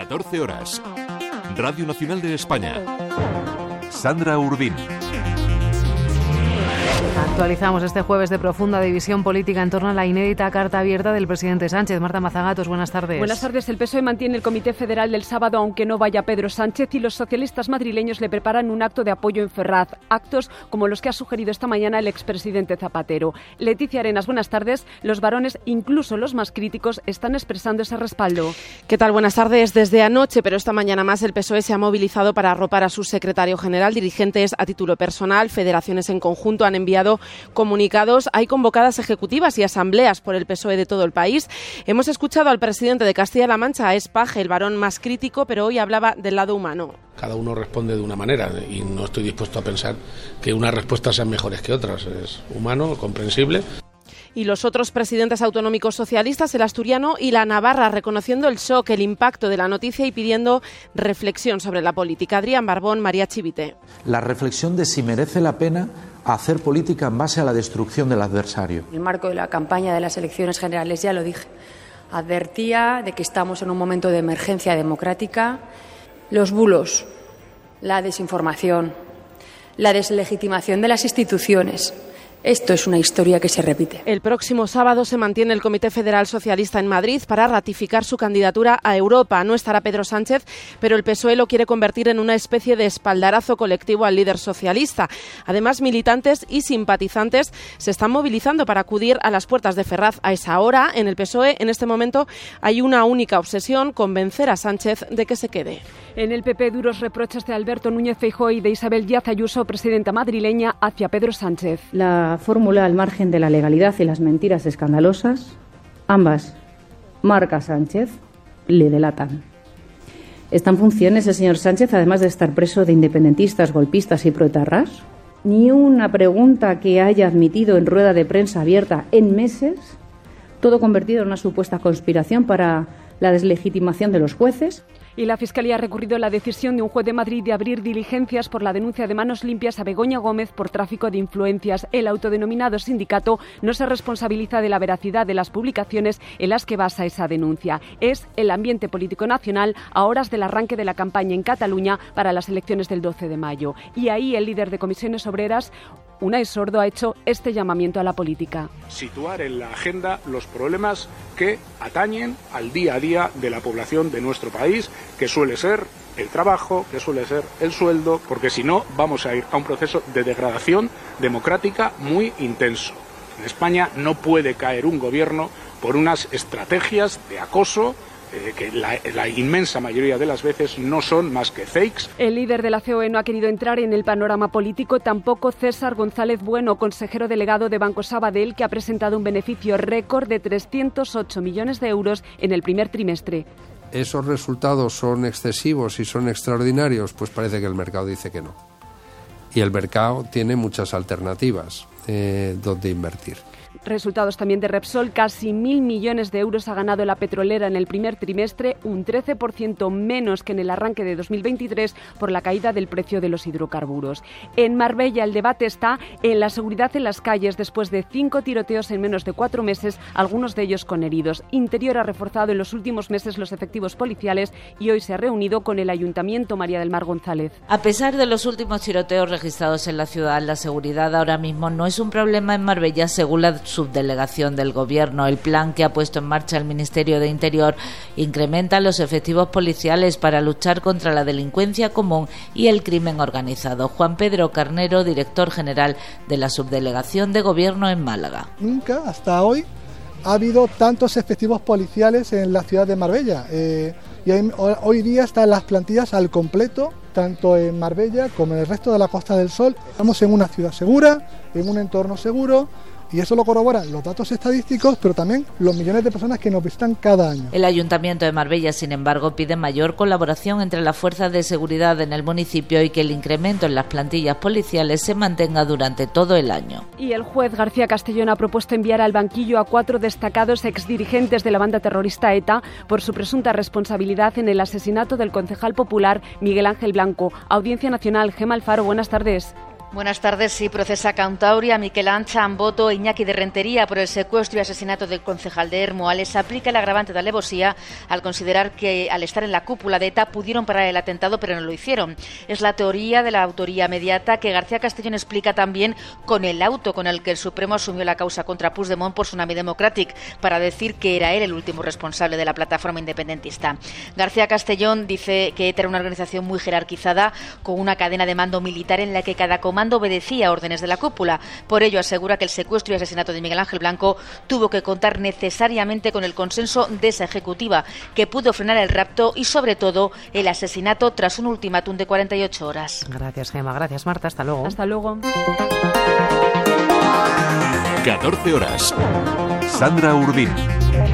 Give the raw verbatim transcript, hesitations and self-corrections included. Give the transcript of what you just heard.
catorce horas. Radio Nacional de España. Sandra Urdín. Actualizamos este jueves de profunda división política en torno a la inédita carta abierta del presidente Sánchez. Marta Mazagatos, buenas tardes. Buenas tardes. El P S O E mantiene el Comité Federal del sábado, aunque no vaya Pedro Sánchez, y los socialistas madrileños le preparan un acto de apoyo en Ferraz. Actos como los que ha sugerido esta mañana el expresidente Zapatero. Leticia Arenas, buenas tardes. Los varones, incluso los más críticos, están expresando ese respaldo. ¿Qué tal? Buenas tardes. Desde anoche, pero esta mañana más, el P S O E se ha movilizado para arropar a su secretario general. Dirigentes a título personal, federaciones en conjunto han enviado comunicados. Hay convocadas ejecutivas y asambleas por el P S O E de todo el país. Hemos escuchado al presidente de Castilla-La Mancha, es Paje, el varón más crítico, pero hoy hablaba del lado humano. Cada uno responde de una manera y no estoy dispuesto a pensar que unas respuestas sean mejores que otras. Es humano, comprensible. Y los otros presidentes autonómicos socialistas, el asturiano y la navarra, reconociendo el shock, el impacto de la noticia y pidiendo reflexión sobre la política. Adrián Barbón, María Chivite. La reflexión de si merece la pena hacer política en base a la destrucción del adversario. En el marco de la campaña de las elecciones generales, ya lo dije, advertía de que estamos en un momento de emergencia democrática. Los bulos, la desinformación, la deslegitimación de las instituciones. Esto es una historia que se repite. El próximo sábado se mantiene el Comité Federal Socialista en Madrid para ratificar su candidatura a Europa. No estará Pedro Sánchez, pero el P S O E lo quiere convertir en una especie de espaldarazo colectivo al líder socialista. Además, militantes y simpatizantes se están movilizando para acudir a las puertas de Ferraz a esa hora. En el P S O E, en este momento, hay una única obsesión: convencer a Sánchez de que se quede. En el P P, duros reproches de Alberto Núñez Feijóo y de Isabel Díaz Ayuso, presidenta madrileña, hacia Pedro Sánchez. La fórmula al margen de la legalidad y las mentiras escandalosas, ambas, marca Sánchez, le delatan. ¿Está en funciones el señor Sánchez, además de estar preso de independentistas, golpistas y proetarras? Ni una pregunta que haya admitido en rueda de prensa abierta en meses, todo convertido en una supuesta conspiración para la deslegitimación de los jueces. Y la Fiscalía ha recurrido a la decisión de un juez de Madrid de abrir diligencias por la denuncia de Manos Limpias a Begoña Gómez por tráfico de influencias. El autodenominado sindicato no se responsabiliza de la veracidad de las publicaciones en las que basa esa denuncia. Es el ambiente político nacional a horas del arranque de la campaña en Cataluña para las elecciones del doce de mayo. Y ahí el líder de Comisiones Obreras, Unai Sordo, ha hecho este llamamiento a la política. Situar en la agenda los problemas que atañen al día a día de la población de nuestro país, que suele ser el trabajo, que suele ser el sueldo, porque si no vamos a ir a un proceso de degradación democrática muy intenso. En España no puede caer un gobierno por unas estrategias de acoso Eh, que la, la inmensa mayoría de las veces no son más que fakes. El líder de la C O E no ha querido entrar en el panorama político, tampoco César González Bueno, consejero delegado de Banco Sabadell, que ha presentado un beneficio récord de trescientos ocho millones de euros en el primer trimestre. ¿Esos resultados son excesivos y son extraordinarios? Pues parece que el mercado dice que no. Y el mercado tiene muchas alternativas eh, donde invertir. Resultados también de Repsol, casi mil millones de euros ha ganado la petrolera en el primer trimestre, un trece por ciento menos que en el arranque de dos mil veintitrés por la caída del precio de los hidrocarburos. En Marbella el debate está en la seguridad en las calles después de cinco tiroteos en menos de cuatro meses, algunos de ellos con heridos. Interior ha reforzado en los últimos meses los efectivos policiales y hoy se ha reunido con el Ayuntamiento. María del Mar González. A pesar de los últimos tiroteos registrados en la ciudad, la seguridad ahora mismo no es un problema en Marbella, según la subdelegación del Gobierno. El plan que ha puesto en marcha el Ministerio de Interior incrementa los efectivos policiales para luchar contra la delincuencia común y el crimen organizado. Juan Pedro Carnero, director general de la subdelegación de Gobierno en Málaga. Nunca hasta hoy ha habido tantos efectivos policiales en la ciudad de Marbella. Eh, y hay, hoy día están las plantillas al completo, tanto en Marbella como en el resto de la Costa del Sol. Estamos en una ciudad segura, en un entorno seguro. Y eso lo corroboran los datos estadísticos, pero también los millones de personas que nos visitan cada año. El Ayuntamiento de Marbella, sin embargo, pide mayor colaboración entre las fuerzas de seguridad en el municipio y que el incremento en las plantillas policiales se mantenga durante todo el año. Y el juez García Castellón ha propuesto enviar al banquillo a cuatro destacados exdirigentes de la banda terrorista ETA por su presunta responsabilidad en el asesinato del concejal popular Miguel Ángel Blanco. Audiencia Nacional, Gemma Alfaro, buenas tardes. Buenas tardes. Sí, procesa Cantabria, Miquel Ancha, Amboto e Iñaki de Rentería por el secuestro y asesinato del concejal de Hermoales. Aplica el agravante de alevosía al considerar que al estar en la cúpula de ETA pudieron parar el atentado, pero no lo hicieron. Es la teoría de la autoría mediata que García Castellón explica también con el auto con el que el Supremo asumió la causa contra Puigdemont por Tsunami Democratic, para decir que era él el último responsable de la plataforma independentista. García Castellón dice que ETA era una organización muy jerarquizada, con una cadena de mando militar en la que cada comando obedecía órdenes de la cúpula. Por ello asegura que el secuestro y asesinato de Miguel Ángel Blanco tuvo que contar necesariamente con el consenso de esa ejecutiva, que pudo frenar el rapto y sobre todo el asesinato tras un ultimátum de cuarenta y ocho horas. Gracias, Gemma. Gracias, Marta. Hasta luego. Hasta luego. catorce horas. Sandra Urdín.